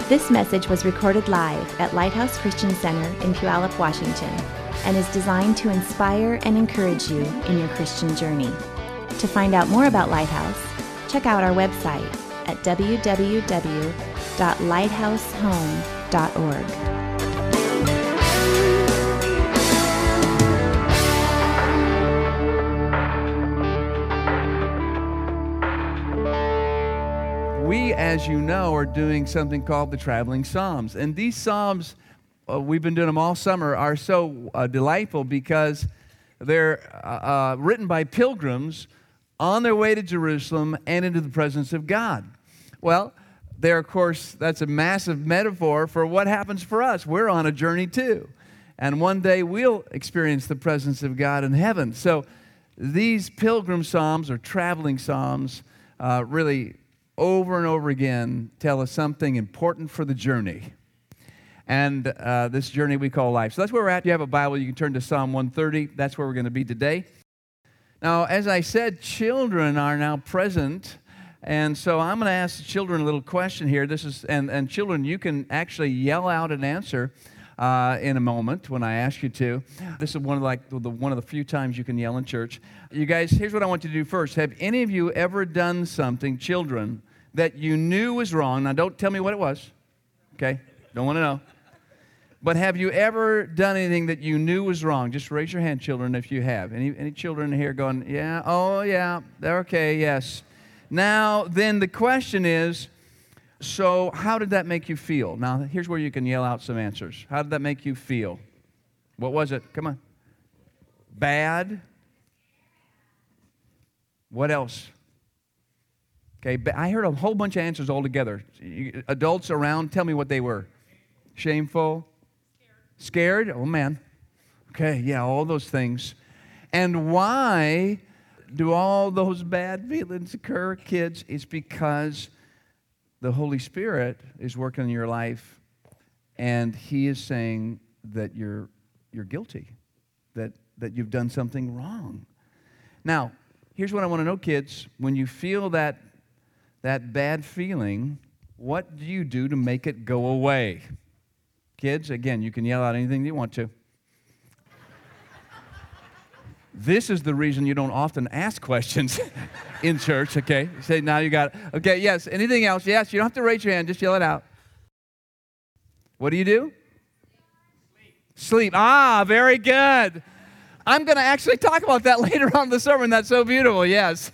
This message was recorded live at Lighthouse Christian Center in Puyallup, Washington, and is designed to inspire and encourage you in your Christian journey. To find out more about Lighthouse, check out our website at www.lighthousehome.org. We, as you know, are doing something called the Traveling Psalms. And these Psalms, we've been doing them all summer, are so delightful because they're written by pilgrims on their way to Jerusalem and into the presence of God. Well, there, of course, that's a massive metaphor for what happens for us. We're on a journey too. And one day we'll experience the presence of God in heaven. So these pilgrim psalms or traveling psalms really over and over again tell us something important for the journey. And this journey we call life. So that's where we're at. If you have a Bible, you can turn to Psalm 130. That's where we're going to be today. Now, as I said, children are now present. And so I'm going to ask the children a little question here. And children, you can actually yell out an answer in a moment when I ask you to. This is one of the few times you can yell in church. You guys, here's what I want you to do first. Have any of you ever done something, children, that you knew was wrong? Now, don't tell me what it was, okay? Don't want to know. But have you ever done anything that you knew was wrong? Just raise your hand, children, if you have. Any children here going, yeah, oh, yeah, they're okay, yes. Now, then the question is, so how did that make you feel? Now, here's where you can yell out some answers. How did that make you feel? What was it? Come on. Bad? What else? Okay, I heard a whole bunch of answers all together. Adults around, tell me what they were. Shameful? Scared? Oh, man. Okay, yeah, all those things. And why do all those bad feelings occur, kids? It's because the Holy Spirit is working in your life, and He is saying that you're guilty, that you've done something wrong. Now, here's what I want to know, kids. When you feel that bad feeling, what do you do to make it go away? Kids, again, you can yell out anything you want to. This is the reason you don't often ask questions in church, okay? You say, now you got it. Okay, yes. Anything else? Yes, you don't have to raise your hand. Just yell it out. What do? Sleep. Ah, very good. I'm going to actually talk about that later on in the sermon. That's so beautiful, yes.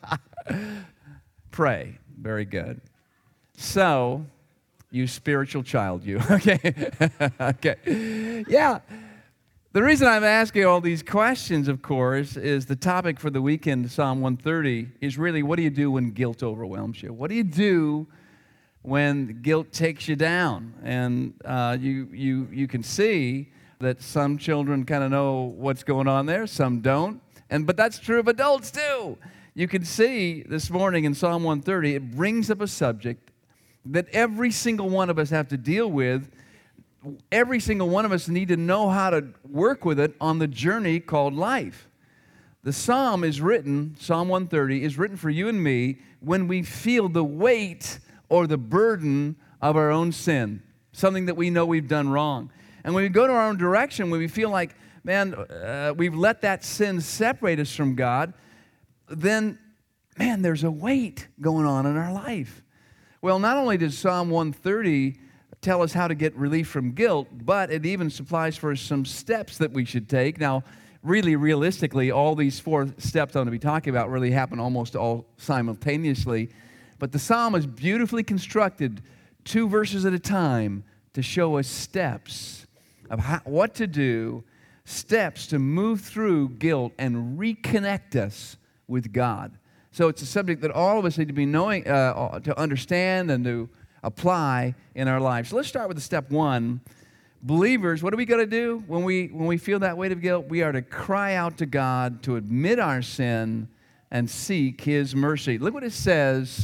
Pray. Very good. So, you spiritual child, you. Okay. Okay. Yeah. The reason I'm asking all these questions, of course, is the topic for the weekend, Psalm 130, is really what do you do when guilt overwhelms you? What do you do when guilt takes you down? And you can see that some children kind of know what's going on there, some don't. But that's true of adults too. You can see this morning in Psalm 130, it brings up a subject that every single one of us have to deal with. Every single one of us need to know how to work with it on the journey called life. The Psalm 130, is written for you and me when we feel the weight or the burden of our own sin, something that we know we've done wrong. And when we go to our own direction, when we feel like, man, we've let that sin separate us from God, then, man, there's a weight going on in our life. Well, not only does Psalm 130 tell us how to get relief from guilt, but it even supplies for us some steps that we should take. Now, really, realistically, all these 4 steps I'm going to be talking about really happen almost all simultaneously. But the Psalm is beautifully constructed, 2 verses at a time, to show us steps of what to do, steps to move through guilt and reconnect us with God. So it's a subject that all of us need to be knowing, to understand and to apply in our lives. So let's start with the step 1. Believers, what are we going to do when we feel that weight of guilt? We are to cry out to God, to admit our sin, and seek His mercy. Look what it says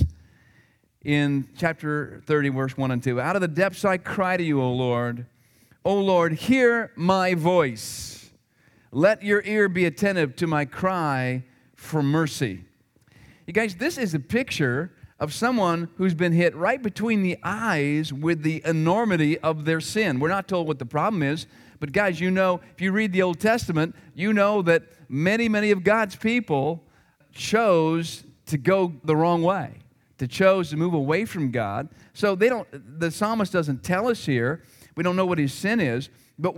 in chapter 30, verse 1 and 2. Out of the depths I cry to you, O Lord. O Lord, hear my voice. Let your ear be attentive to my cry for mercy. You guys, this is a picture of someone who's been hit right between the eyes with the enormity of their sin. We're not told what the problem is, but guys, you know, if you read the Old Testament, you know that many of God's people chose to go the wrong way, chose to move away from God. So the psalmist doesn't tell us here. We don't know what his sin is, but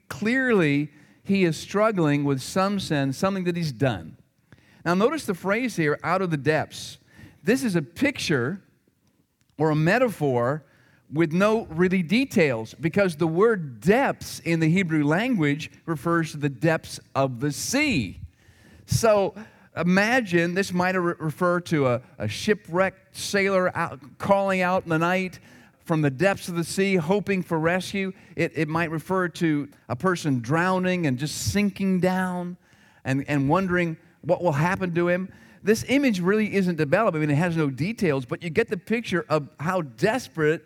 he is struggling with some sin, something that he's done. Now notice the phrase here, out of the depths. This is a picture or a metaphor with no really details, because the word depths in the Hebrew language refers to the depths of the sea. So imagine this might refer to a shipwrecked sailor calling out in the night from the depths of the sea, hoping for rescue. It might refer to a person drowning and just sinking down and wondering what will happen to him. This image really isn't developed. I mean, it has no details, but you get the picture of how desperate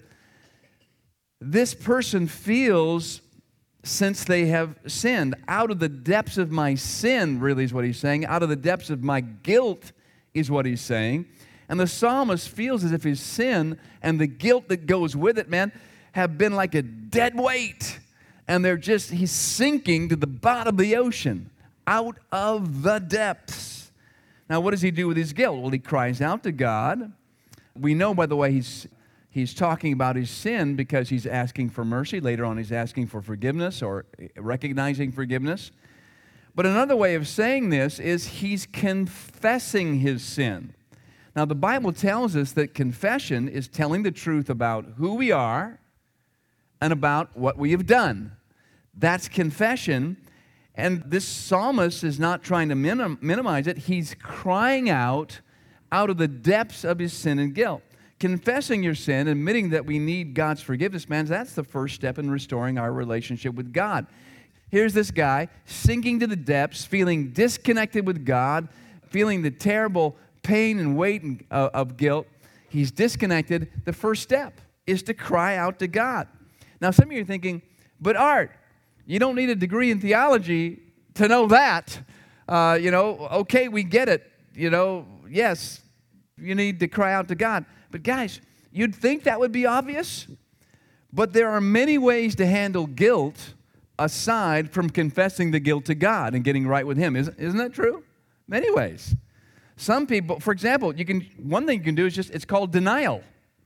this person feels since they have sinned. Out of the depths of my sin, really is what he's saying. Out of the depths of my guilt is what he's saying. And the psalmist feels as if his sin and the guilt that goes with it, man, have been like a dead weight. And he's sinking to the bottom of the ocean, out of the depths. Now, what does he do with his guilt? Well, he cries out to God. We know, by the way, he's talking about his sin because he's asking for mercy. Later on, he's asking for forgiveness or recognizing forgiveness. But another way of saying this is he's confessing his sin. Now, the Bible tells us that confession is telling the truth about who we are and about what we have done. That's confession. And this psalmist is not trying to minimize it. He's crying out of the depths of his sin and guilt. Confessing your sin, admitting that we need God's forgiveness, man, that's the first step in restoring our relationship with God. Here's this guy sinking to the depths, feeling disconnected with God, feeling the terrible pain and weight of guilt. He's disconnected. The first step is to cry out to God. Now, some of you are thinking, but Art, you don't need a degree in theology to know that. Okay, we get it. Yes, you need to cry out to God. But guys, you'd think that would be obvious, but there are many ways to handle guilt aside from confessing the guilt to God and getting right with Him. Isn't that true? Many ways. Some people, for example, one thing you can do is it's called denial.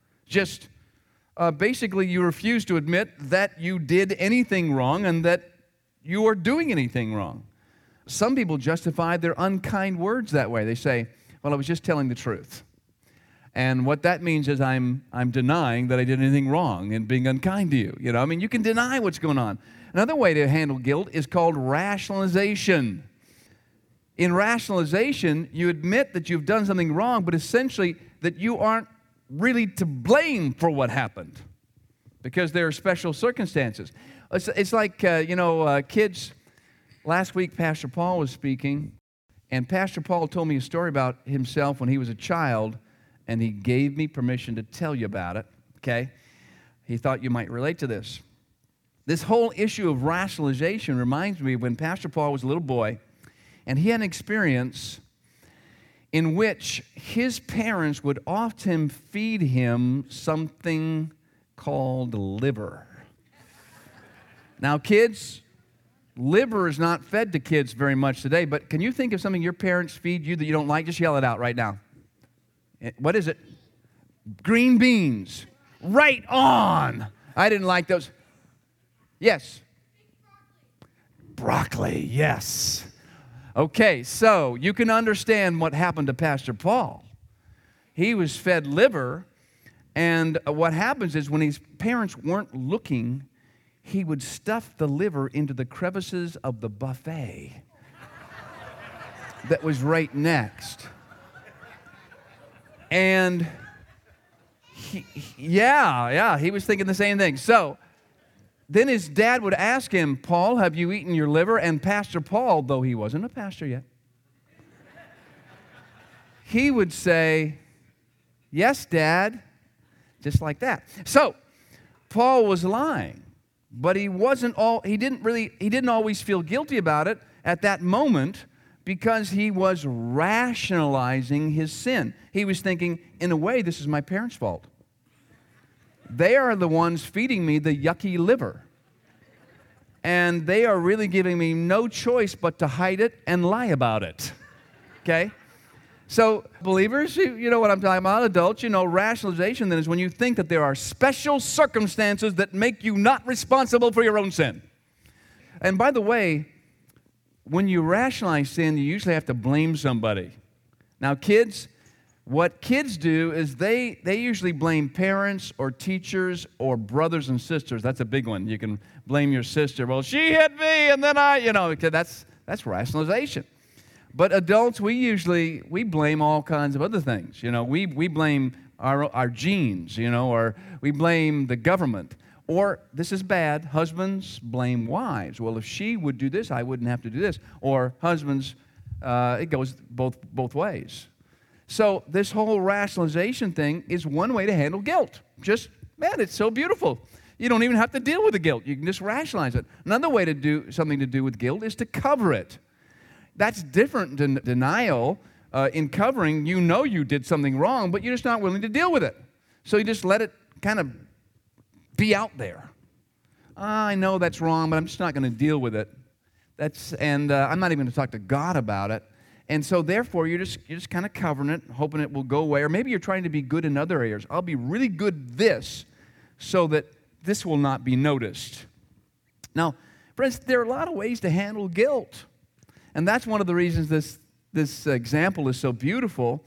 Basically, you refuse to admit that you did anything wrong and that you are doing anything wrong. Some people justify their unkind words that way. They say, well, I was just telling the truth. And what that means is I'm denying that I did anything wrong and being unkind to you. You can deny what's going on. Another way to handle guilt is called rationalization. In rationalization, you admit that you've done something wrong, but essentially that you aren't really to blame for what happened because there are special circumstances. It's like, kids. Last week, Pastor Paul was speaking, and Pastor Paul told me a story about himself when he was a child, and he gave me permission to tell you about it, okay? He thought you might relate to this. This whole issue of rationalization reminds me of when Pastor Paul was a little boy, and he had an experience in which his parents would often feed him something called liver. Now, kids, liver is not fed to kids very much today, but can you think of something your parents feed you that you don't like? Just yell it out right now. What is it? Green beans. Right on. I didn't like those. Yes. Broccoli, yes. Okay, so you can understand what happened to Pastor Paul. He was fed liver, and what happens is when his parents weren't looking, he would stuff the liver into the crevices of the buffet that was right next. And he was thinking the same thing. So then his dad would ask him, Paul, have you eaten your liver? And Pastor Paul, though he wasn't a pastor yet, he would say, yes, Dad, just like that. So Paul was lying, but he didn't always feel guilty about it at that moment, because he was rationalizing his sin. He was thinking, in a way, this is my parents' fault. They are the ones feeding me the yucky liver. And they are really giving me no choice but to hide it and lie about it. Okay? So, believers, you know what I'm talking about. Adults, you know, rationalization then is when you think that there are special circumstances that make you not responsible for your own sin. And by the way, when you rationalize sin, you usually have to blame somebody. Now, kids, what kids do is they usually blame parents or teachers or brothers and sisters. That's a big one. You can blame your sister. Well, she hit me, and then that's rationalization. But adults, we blame all kinds of other things. You know, we blame our genes, you know, or we blame the government. Or, this is bad, husbands blame wives. Well, if she would do this, I wouldn't have to do this. Or husbands, it goes both ways. So this whole rationalization thing is one way to handle guilt. Just, man, it's so beautiful. You don't even have to deal with the guilt. You can just rationalize it. Another way to do something to do with guilt is to cover it. That's different than denial. In covering, you know you did something wrong, but you're just not willing to deal with it. So you just let it kind of be out there. I know that's wrong, but I'm just not going to deal with it. I'm not even going to talk to God about it. And so therefore, you're just kind of covering it, hoping it will go away. Or maybe you're trying to be good in other areas. I'll be really good this so that this will not be noticed. Now, friends, there are a lot of ways to handle guilt. And that's one of the reasons this example is so beautiful,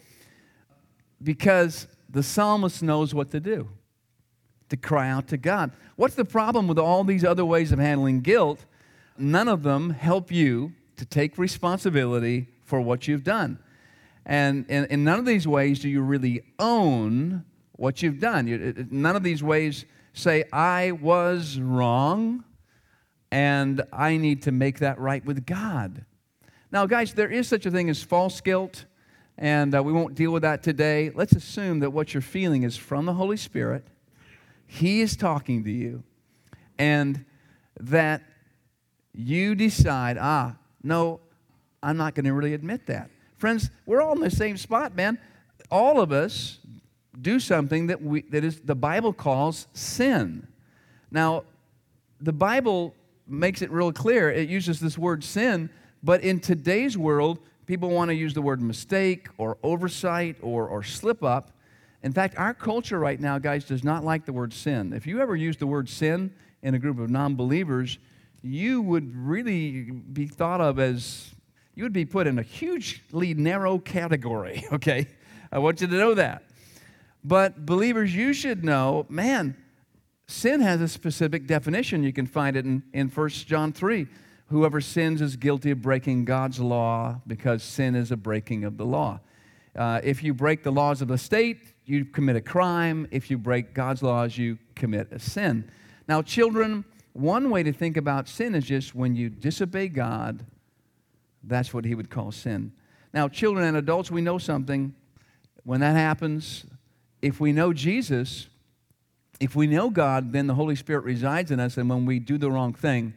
because the psalmist knows what to do, to cry out to God. What's the problem with all these other ways of handling guilt? None of them help you to take responsibility for what you've done. And in none of these ways do you really own what you've done. None of these ways say, I was wrong, and I need to make that right with God. Now, guys, there is such a thing as false guilt, and we won't deal with that today. Let's assume that what you're feeling is from the Holy Spirit. He is talking to you, and that you decide, no, I'm not going to really admit that. Friends, we're all in the same spot, man. All of us do something that the Bible calls sin. Now, the Bible makes it real clear. It uses this word sin, but in today's world, people want to use the word mistake or oversight or slip up. In fact, our culture right now, guys, does not like the word sin. If you ever use the word sin in a group of non-believers, you would really be thought of as, you would be put in a hugely narrow category, okay? I want you to know that. But believers, you should know, man, sin has a specific definition. You can find it in 1 John 3. Whoever sins is guilty of breaking God's law, because sin is a breaking of the law. If you break the laws of the state, you commit a crime. If you break God's laws, you commit a sin. Now, children, one way to think about sin is just when you disobey God, that's what he would call sin. Now, children and adults, we know something. When that happens, if we know Jesus, if we know God, then the Holy Spirit resides in us, and when we do the wrong thing,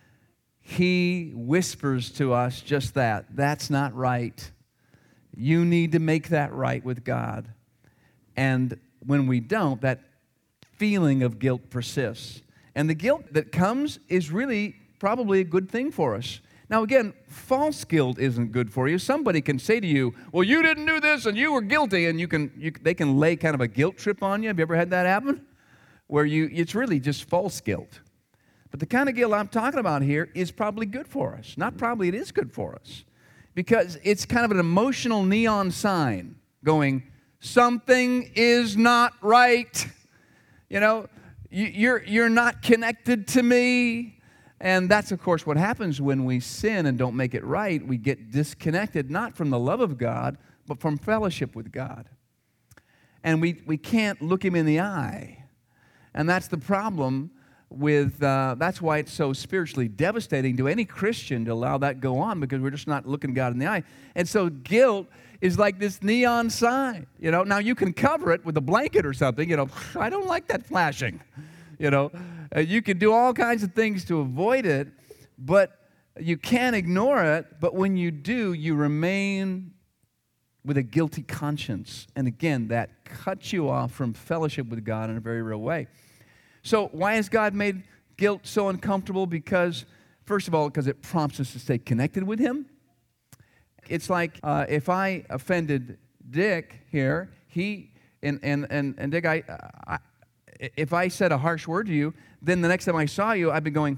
he whispers to us just that. That's not right. You need to make that right with God. And when we don't, that feeling of guilt persists. And the guilt that comes is really probably a good thing for us. Now, again, false guilt isn't good for you. Somebody can say to you, well, you didn't do this and you were guilty, and they can lay kind of a guilt trip on you. Have you ever had that happen? Where it's really just false guilt. But the kind of guilt I'm talking about here is probably good for us. Not probably, it is good for us. Because it's kind of an emotional neon sign going, something is not right. You know, you're not connected to me. And that's, of course, what happens when we sin and don't make it right. We get disconnected, not from the love of God, but from fellowship with God. And we can't look him in the eye. And that's the problem with, that's why it's so spiritually devastating to any Christian to allow that go on, because we're just not looking God in the eye. And so guilt is like this neon sign, you know. Now, you can cover it with a blanket or something, you know. I don't like that flashing, you know. You can do all kinds of things to avoid it, but You can't ignore it, but when you do, you remain with a guilty conscience. And again, that cuts you off from fellowship with God in a very real way. So why has God made guilt so uncomfortable? Because, first of all, because it prompts us to stay connected with Him. It's like if I offended Dick here, and Dick, if I said a harsh word to you, then the next time I saw you, I'd be going,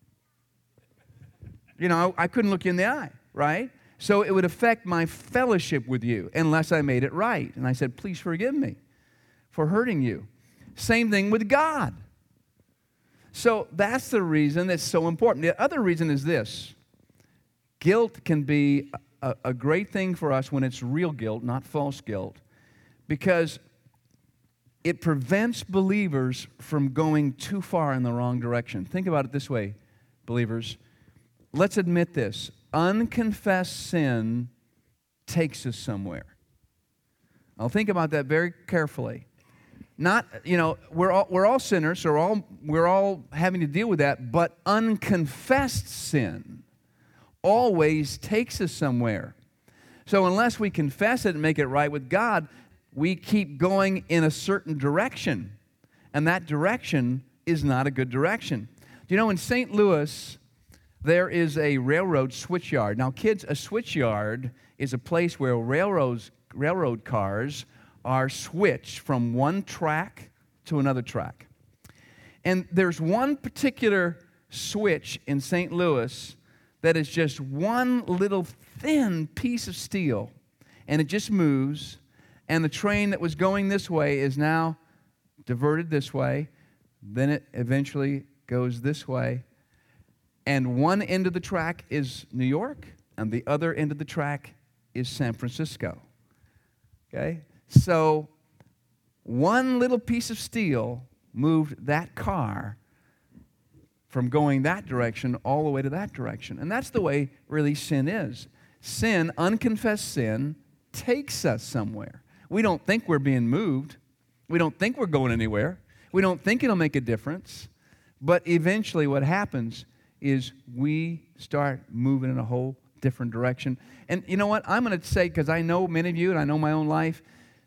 I couldn't look you in the eye, right? So it would affect my fellowship with you unless I made it right. And I said, please forgive me for hurting you. Same thing with God. So that's the reason it's so important. The other reason is this. Guilt can be a great thing for us when it's real guilt, not false guilt, because it prevents believers from going too far in the wrong direction. Think about it this way, believers. Let's admit this. Unconfessed sin takes us somewhere. I'll think about that very carefully. Not, we're all sinners, so we're all having to deal with that, but unconfessed sin always takes us somewhere. So unless we confess it and make it right with God, we keep going in a certain direction, and that direction is not a good direction. In St. Louis, there is a railroad switchyard. Now, kids, a switchyard is a place where railroad cars are switched from one track to another track. And there's one particular switch in St. Louis that is just one little thin piece of steel, and it just moves, and the train that was going this way is now diverted this way, then it eventually goes this way, and one end of the track is New York, and the other end of the track is San Francisco. Okay? So one little piece of steel moved that car from going that direction all the way to that direction. And that's the way really sin is. Sin, unconfessed sin, takes us somewhere. We don't think we're being moved. We don't think we're going anywhere. We don't think it'll make a difference. But eventually what happens is we start moving in a whole different direction. And you know what? I'm going to say, because I know many of you and I know my own life,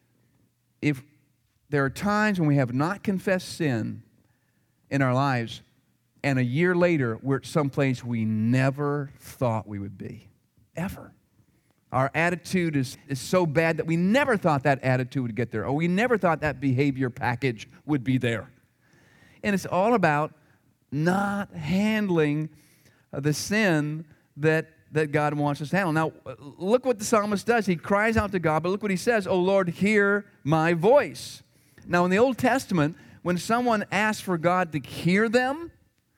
if there are times when we have not confessed sin in our lives, and a year later, we're at some place we never thought we would be, ever. Our attitude is so bad that we never thought that attitude would get there, or we never thought that behavior package would be there. And it's all about not handling the sin that God wants us to handle. Now, look what the psalmist does. He cries out to God, but look what he says, "Oh Lord, hear my voice." Now, in the Old Testament, when someone asks for God to hear them,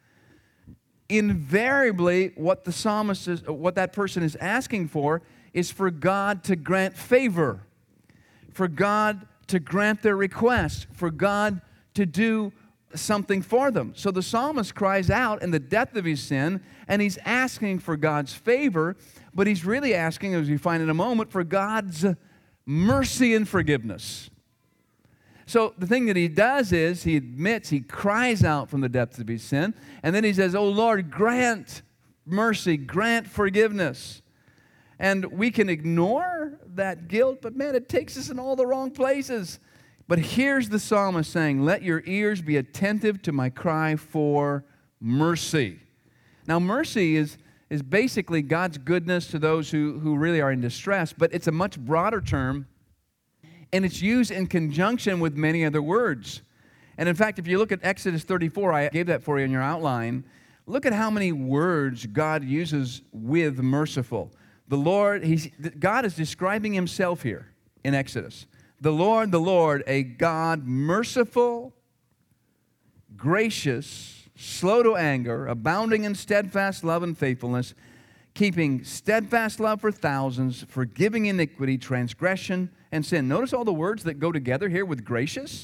invariably what that person is asking for is for God to grant favor, for God to grant their request, for God to do something for them. So the psalmist cries out in the depth of his sin, and he's asking for God's favor, but he's really asking, as we find in a moment, for God's mercy and forgiveness. So the thing that he does is he admits, he cries out from the depths of his sin, and then he says, "Oh Lord, grant mercy, grant forgiveness." And we can ignore that guilt, but man, it takes us in all the wrong places. But here's the psalmist saying, "Let your ears be attentive to my cry for mercy." Now, mercy is basically God's goodness to those who really are in distress, but it's a much broader term, and it's used in conjunction with many other words. And in fact, if you look at Exodus 34, I gave that for you in your outline, look at how many words God uses with merciful. God is describing himself here in Exodus. The Lord, a God merciful, gracious, slow to anger, abounding in steadfast love and faithfulness, keeping steadfast love for thousands, forgiving iniquity, transgression, and sin. Notice all the words that go together here with gracious.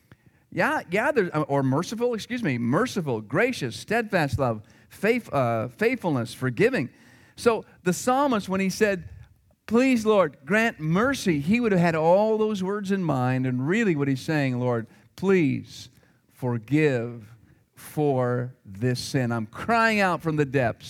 Or merciful, merciful, gracious, steadfast love, faithfulness, forgiving. So the psalmist, when he said, "Please, Lord, grant mercy," he would have had all those words in mind, and really what he's saying, "Lord, please forgive for this sin. I'm crying out from the depths.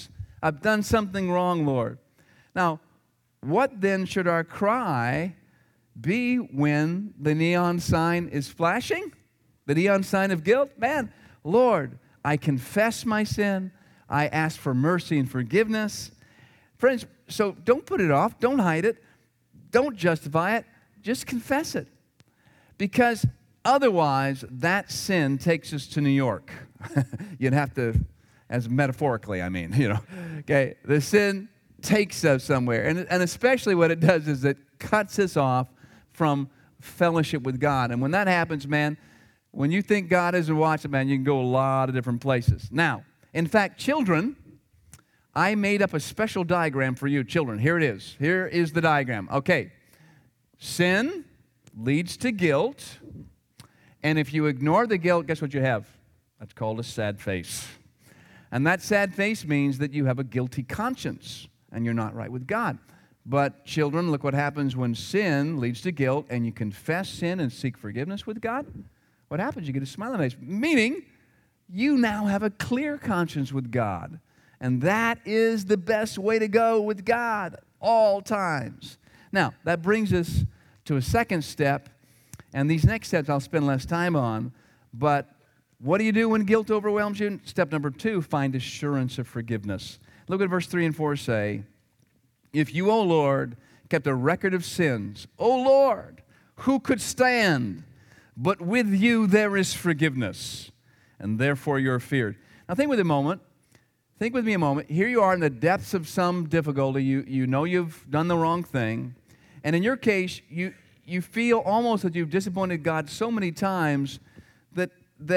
I've done something wrong, Lord. Now, what then should our cry be when the neon sign is flashing? The neon sign of guilt? Man, Lord, I confess my sin. I ask for mercy and forgiveness. Friends, so don't put it off. Don't hide it. Don't justify it. Just confess it. Because otherwise, that sin takes us to New York. You'd have to, as metaphorically, I mean, Okay, the sin takes us somewhere. And especially what it does is it cuts us off from fellowship with God. And when that happens, man, when you think God isn't watching, man, you can go a lot of different places. Now, in fact, children, I made up a special diagram for you, children. Here it is. Here is the diagram. Okay. Sin leads to guilt. And if you ignore the guilt, guess what you have? That's called a sad face. And that sad face means that you have a guilty conscience and you're not right with God. But children, look what happens when sin leads to guilt and you confess sin and seek forgiveness with God. What happens? You get a smile on your face, meaning you now have a clear conscience with God. And that is the best way to go with God all times. Now, that brings us to a second step, and these next steps I'll spend less time on, but what do you do when guilt overwhelms you? Step number 2, find assurance of forgiveness. Look at verse 3 and 4 say, if you, O Lord, kept a record of sins, O Lord, who could stand? But with you there is forgiveness, and therefore you're feared. Now think with me a moment. Here you are in the depths of some difficulty. You know you've done the wrong thing. And in your case, you feel almost that you've disappointed God so many times that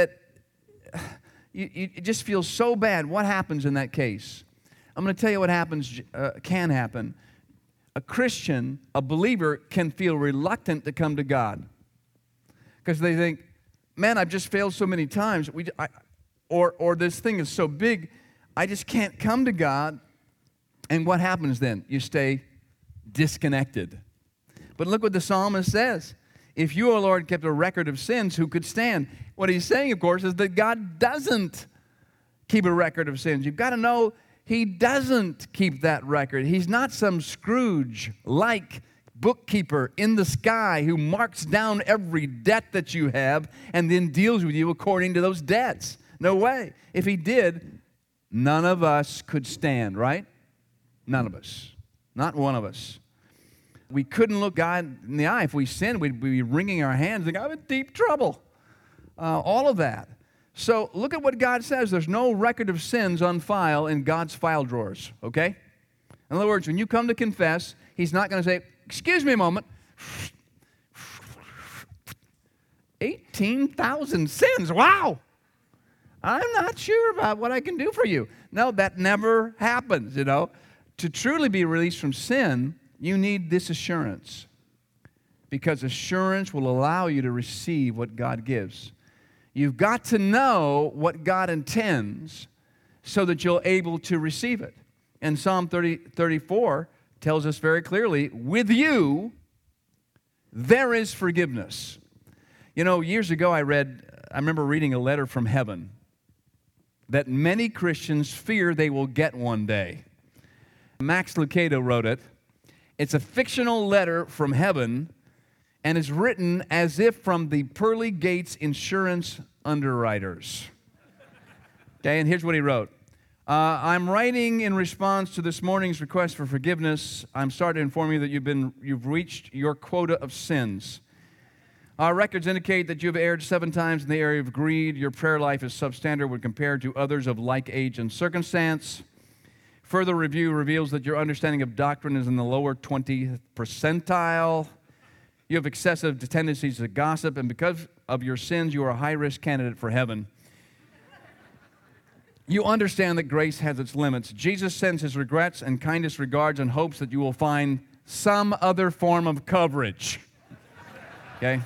it just feels so bad. What happens in that case? I'm going to tell you what can happen. A Christian, a believer, can feel reluctant to come to God because they think, man, I've just failed so many times. Or this thing is so big, I just can't come to God. And what happens then? You stay disconnected. But look what the psalmist says. If you, O Lord, kept a record of sins, who could stand? What he's saying, of course, is that God doesn't keep a record of sins. You've got to know He doesn't keep that record. He's not some Scrooge-like bookkeeper in the sky who marks down every debt that you have and then deals with you according to those debts. No way. If He did, none of us could stand, right? None of us. Not one of us. We couldn't look God in the eye. If we sinned, we'd be wringing our hands and I'm in deep trouble. All of that. So look at what God says. There's no record of sins on file in God's file drawers, okay? In other words, when you come to confess, He's not going to say, excuse me a moment, 18,000 sins, wow! I'm not sure about what I can do for you. No, that never happens, To truly be released from sin, you need this assurance, because assurance will allow you to receive what God gives. You've got to know what God intends so that you're able to receive it. And Psalm 34 tells us very clearly, with you, there is forgiveness. Years ago I remember reading a letter from heaven that many Christians fear they will get one day. Max Lucado wrote it. It's a fictional letter from heaven, and it's written as if from the pearly gates insurance underwriters. Okay, and here's what he wrote. I'm writing in response to this morning's request for forgiveness. I'm sorry to inform you that you've reached your quota of sins. Our records indicate that you've erred 7 times in the area of greed. Your prayer life is substandard when compared to others of like age and circumstance. Further review reveals that your understanding of doctrine is in the lower 20th percentile. You have excessive tendencies to gossip, and because of your sins, you are a high-risk candidate for heaven. You understand that grace has its limits. Jesus sends His regrets and kindest regards and hopes that you will find some other form of coverage. Okay?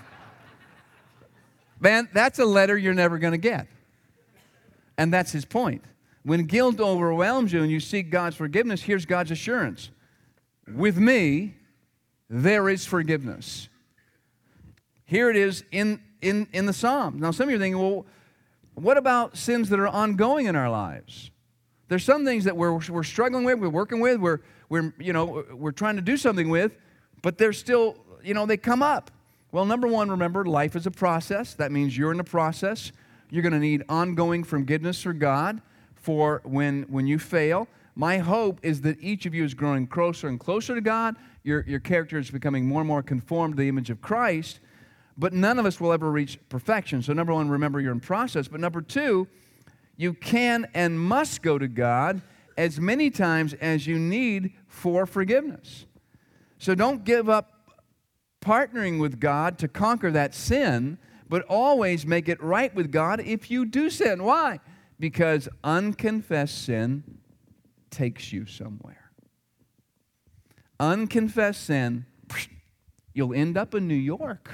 Man, that's a letter you're never going to get. And that's his point. When guilt overwhelms you and you seek God's forgiveness, here's God's assurance. With me, there is forgiveness. Here it is in the Psalms. Now, some of you are thinking, well, what about sins that are ongoing in our lives? There's some things that we're struggling with, we're working with, we're trying to do something with, but they're still, they come up. Well, number one, remember, life is a process. That means you're in a process. You're going to need ongoing forgiveness for God for when you fail. My hope is that each of you is growing closer and closer to God. Your character is becoming more and more conformed to the image of Christ, but none of us will ever reach perfection. So number one, remember you're in process. But number two, you can and must go to God as many times as you need for forgiveness. So don't give up partnering with God to conquer that sin, but always make it right with God if you do sin. Why? Because unconfessed sin takes you somewhere. Unconfessed sin, you'll end up in New York.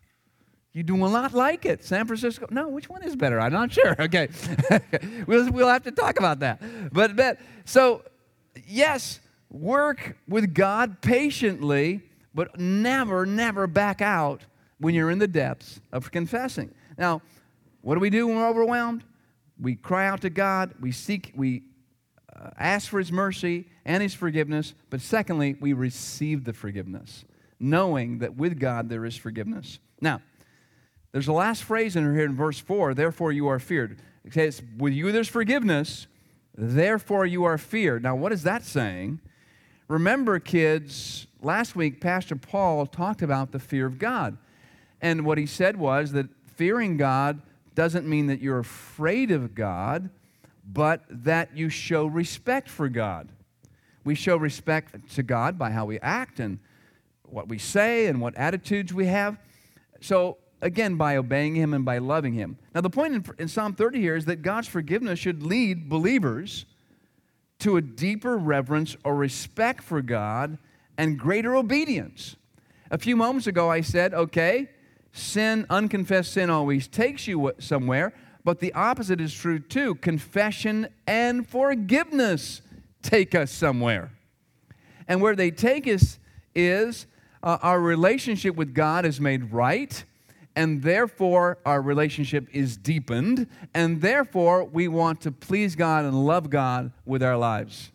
You do not like it. San Francisco, no, which one is better? I'm not sure. Okay. we'll have to talk about that. But so, yes, work with God patiently, but never back out when you're in the depths of confessing. Now, what do we do when we're overwhelmed? We cry out to God. We ask for His mercy and His forgiveness. But secondly, we receive the forgiveness, knowing that with God there is forgiveness. Now, there's a last phrase in here in verse 4, therefore you are feared. It says, with you there's forgiveness, therefore you are feared. Now, what is that saying? Remember, kids, last week Pastor Paul talked about the fear of God. And what he said was that fearing God doesn't mean that you're afraid of God, but that you show respect for God. We show respect to God by how we act and what we say and what attitudes we have. So, again, by obeying Him and by loving Him. Now, the point in Psalm 30 here is that God's forgiveness should lead believers to a deeper reverence or respect for God and greater obedience. A few moments ago, I said, okay, sin, unconfessed sin always takes you somewhere, but the opposite is true too. Confession and forgiveness take us somewhere. And where they take us is our relationship with God is made right, and therefore our relationship is deepened, and therefore we want to please God and love God with our lives.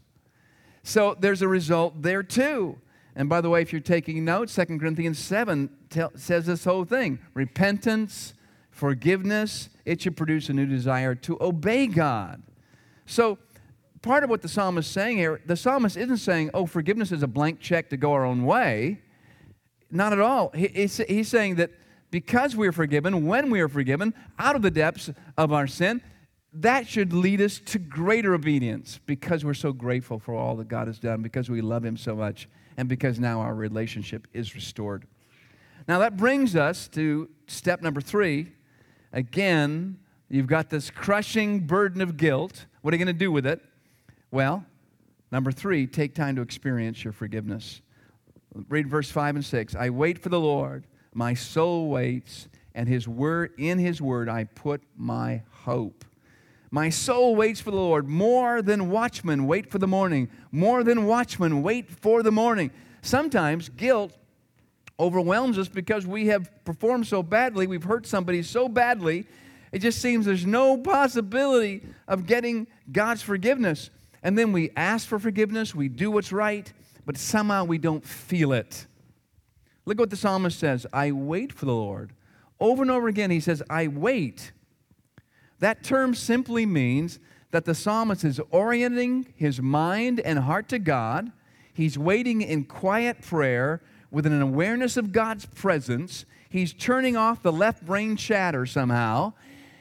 So there's a result there too. And by the way, if you're taking notes, 2 Corinthians 7 says this whole thing. Repentance, forgiveness, it should produce a new desire to obey God. So part of what the psalmist is saying here, the psalmist isn't saying, oh, forgiveness is a blank check to go our own way. Not at all. He's saying that because we are forgiven, when we are forgiven, out of the depths of our sin, that should lead us to greater obedience because we're so grateful for all that God has done, because we love Him so much, and because now our relationship is restored. Now that brings us to step number 3. Again, you've got this crushing burden of guilt. What are you going to do with it? Well, number 3, take time to experience your forgiveness. Read verse 5 and 6. I wait for the Lord. My soul waits, and in His word I put my hope. My soul waits for the Lord. More than watchmen wait for the morning. More than watchmen wait for the morning. Sometimes guilt overwhelms us because we have performed so badly, we've hurt somebody so badly, it just seems there's no possibility of getting God's forgiveness. And then we ask for forgiveness, we do what's right, but somehow we don't feel it. Look what the psalmist says, I wait for the Lord. Over and over again he says, I wait. That term simply means that the psalmist is orienting his mind and heart to God. He's waiting in quiet prayer with an awareness of God's presence. He's turning off the left brain chatter somehow.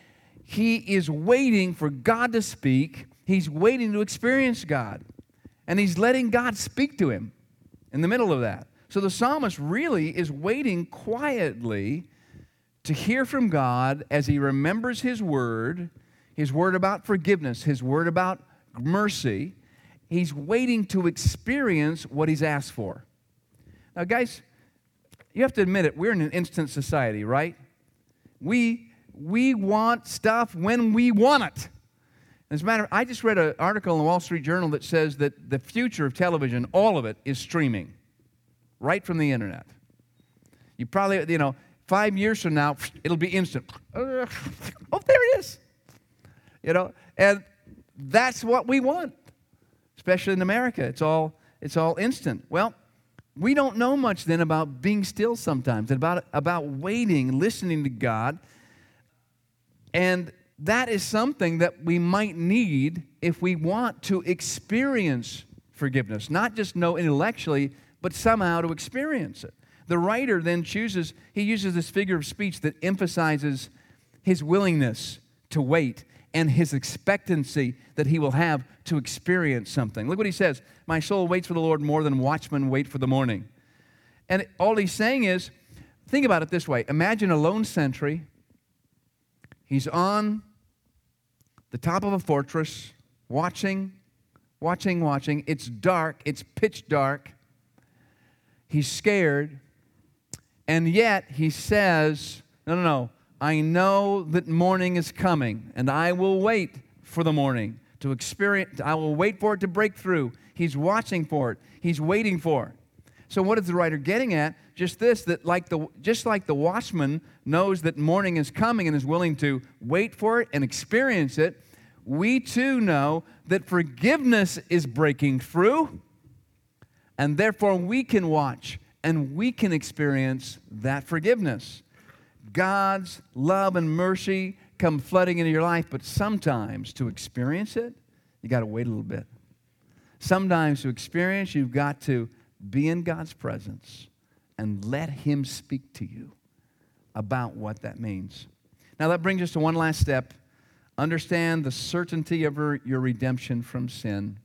He is waiting for God to speak. He's waiting to experience God. And he's letting God speak to him in the middle of that. So the psalmist really is waiting quietly to hear from God as he remembers His word about forgiveness, His word about mercy. He's waiting to experience what he's asked for. Now, guys, you have to admit it, we're in an instant society, right? We want stuff when we want it. As a matter of fact, I just read an article in the Wall Street Journal that says that the future of television, all of it, is streaming, right from the internet. You probably, 5 years from now, it'll be instant. Oh, there it is. And that's what we want, especially in America. It's all instant. Well, we don't know much then about being still sometimes, and about waiting, listening to God. And that is something that we might need if we want to experience forgiveness, not just know intellectually, but somehow to experience it. The writer then uses this figure of speech that emphasizes his willingness to wait and his expectancy that he will have to experience something. Look what he says, "My soul waits for the Lord more than watchmen wait for the morning." And all he's saying is, think about it this way. Imagine a lone sentry. He's on the top of a fortress, watching. It's dark. It's pitch dark. He's scared. And yet he says, no. I know that morning is coming, and I will wait for the morning to experience. I will wait for it to break through. He's watching for it. He's waiting for it. So what is the writer getting at? Just this, that just like the watchman knows that morning is coming and is willing to wait for it and experience it, we too know that forgiveness is breaking through, and therefore we can watch and we can experience that forgiveness. God's love and mercy come flooding into your life, but sometimes to experience it, you got to wait a little bit. Sometimes to experience, you've got to be in God's presence and let Him speak to you about what that means. Now that brings us to one last step. Understand the certainty of your redemption from sin.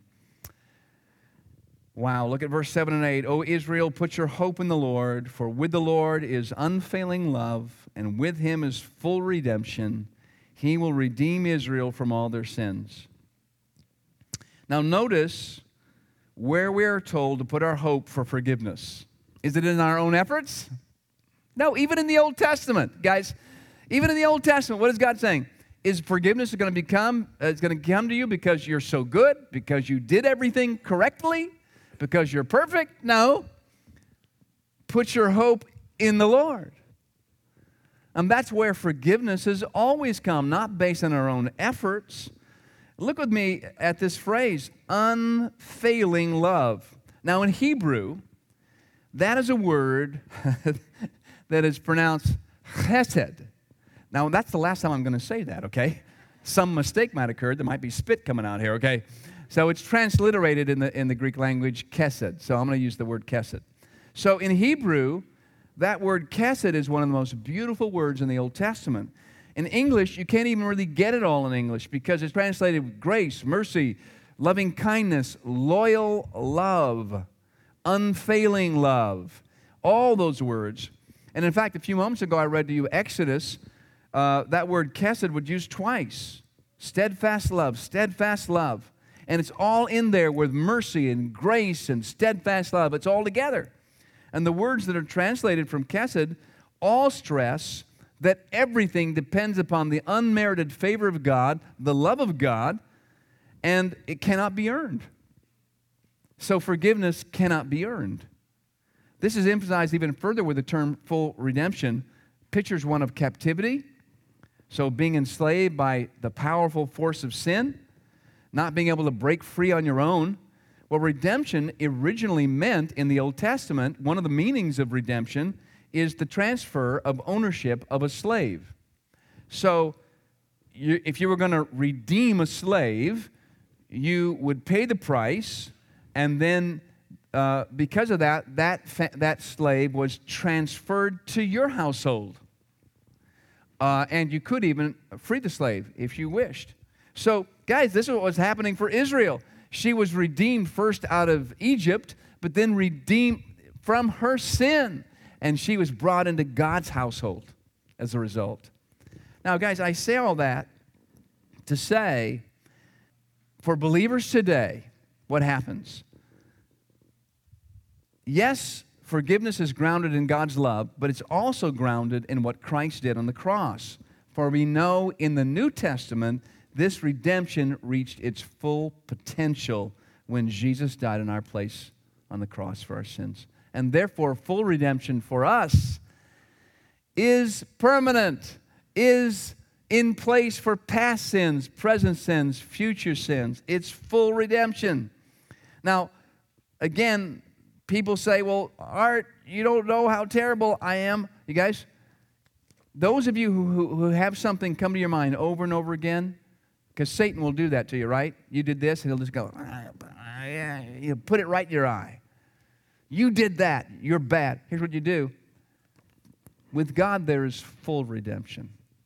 Wow, look at verse 7 and 8. "O Israel, put your hope in the Lord, for with the Lord is unfailing love, and with Him is full redemption. He will redeem Israel from all their sins." Now notice where we are told to put our hope for forgiveness. Is it in our own efforts? No, even in the Old Testament, guys. Even in the Old Testament, what is God saying? Is forgiveness going to come to you because you're so good, because you did everything correctly, because you're perfect? No. Put your hope in the Lord. And that's where forgiveness has always come, not based on our own efforts. Look with me at this phrase, unfailing love. Now in Hebrew, that is a word that is pronounced chesed. Now that's the last time I'm going to say that, okay? Some mistake might occur. There might be spit coming out here, okay? So it's transliterated in the Greek language chesed. So I'm going to use the word chesed. So in Hebrew, that word chesed is one of the most beautiful words in the Old Testament. In English, you can't even really get it all in English because it's translated with grace, mercy, loving kindness, loyal love, unfailing love, all those words. And in fact, a few moments ago, I read to you Exodus. That word chesed would use twice. Steadfast love. And it's all in there with mercy and grace and steadfast love. It's all together. And the words that are translated from chesed all stress that everything depends upon the unmerited favor of God, the love of God, and it cannot be earned. So forgiveness cannot be earned. This is emphasized even further with the term full redemption. Pictures one of captivity, so being enslaved by the powerful force of sin, not being able to break free on your own. Well, redemption originally meant in the Old Testament, one of the meanings of redemption is the transfer of ownership of a slave. So if you were going to redeem a slave, you would pay the price, and then because of that slave was transferred to your household. And you could even free the slave if you wished. So, guys, this is what was happening for Israel. She was redeemed first out of Egypt, but then redeemed from her sin. And she was brought into God's household as a result. Now, guys, I say all that to say, for believers today, what happens? Yes, forgiveness is grounded in God's love, but it's also grounded in what Christ did on the cross. For we know in the New Testament, this redemption reached its full potential when Jesus died in our place on the cross for our sins. And therefore, full redemption for us is permanent, is in place for past sins, present sins, future sins. It's full redemption. Now, again, people say, well, Art, you don't know how terrible I am. You guys, those of you who have something come to your mind over and over again, because Satan will do that to you, right? You did this, and he'll just go, he'll put it right in your eye. You did that. You're bad. Here's what you do. With God, there is full redemption.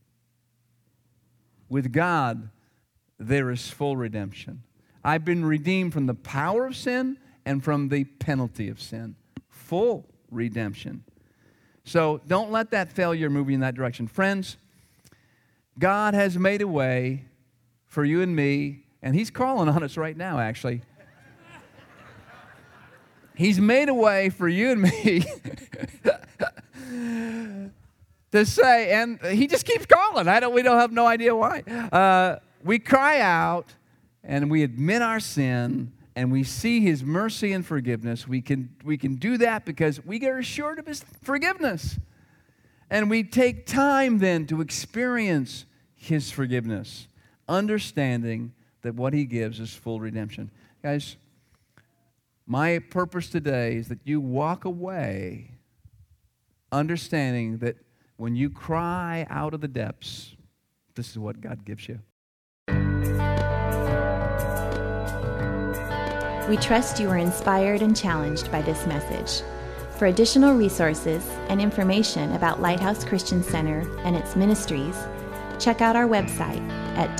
With God, there is full redemption. I've been redeemed from the power of sin and from the penalty of sin. Full redemption. So don't let that failure move you in that direction. Friends, God has made a way for you and me, and He's calling on us right now, actually. He's made a way for you and me to say, and He just keeps calling. We don't have no idea why. We cry out, and we admit our sin, and we see His mercy and forgiveness. We can do that because we get assured of His forgiveness. And we take time then to experience His forgiveness, understanding that what He gives is full redemption. Guys, my purpose today is that you walk away understanding that when you cry out of the depths, this is what God gives you. We trust you are inspired and challenged by this message. For additional resources and information about Lighthouse Christian Center and its ministries, check out our website at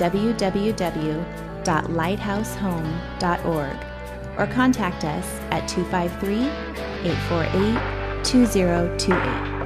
www.lighthousehome.org or contact us at 253-848-2028.